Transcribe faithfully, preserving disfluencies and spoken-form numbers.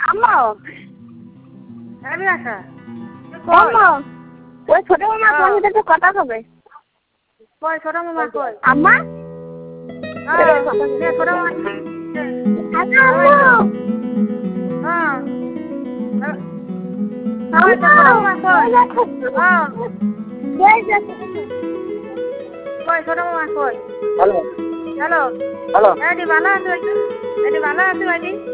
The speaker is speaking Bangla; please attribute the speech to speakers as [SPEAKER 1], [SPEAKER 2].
[SPEAKER 1] আম্মা
[SPEAKER 2] আমি আসা
[SPEAKER 1] আম্মা ওই ছোট মামা তোমার সাথে একটু কথা হবে।
[SPEAKER 2] কই ছোট মামা কই?
[SPEAKER 1] আম্মা
[SPEAKER 2] হ্যাঁ ছোট মামা
[SPEAKER 1] আচ্ছা আম্মু
[SPEAKER 2] হ্যাঁ
[SPEAKER 1] আম্মা
[SPEAKER 2] ছোট মামা কই? হ্যাঁ
[SPEAKER 1] কই যাচ্ছে
[SPEAKER 2] কই ছোট মামা কই?
[SPEAKER 3] হ্যালো
[SPEAKER 2] হ্যালো
[SPEAKER 3] হ্যালো
[SPEAKER 2] এডি ভালো আছে এডি ভালো আছে ভাইটি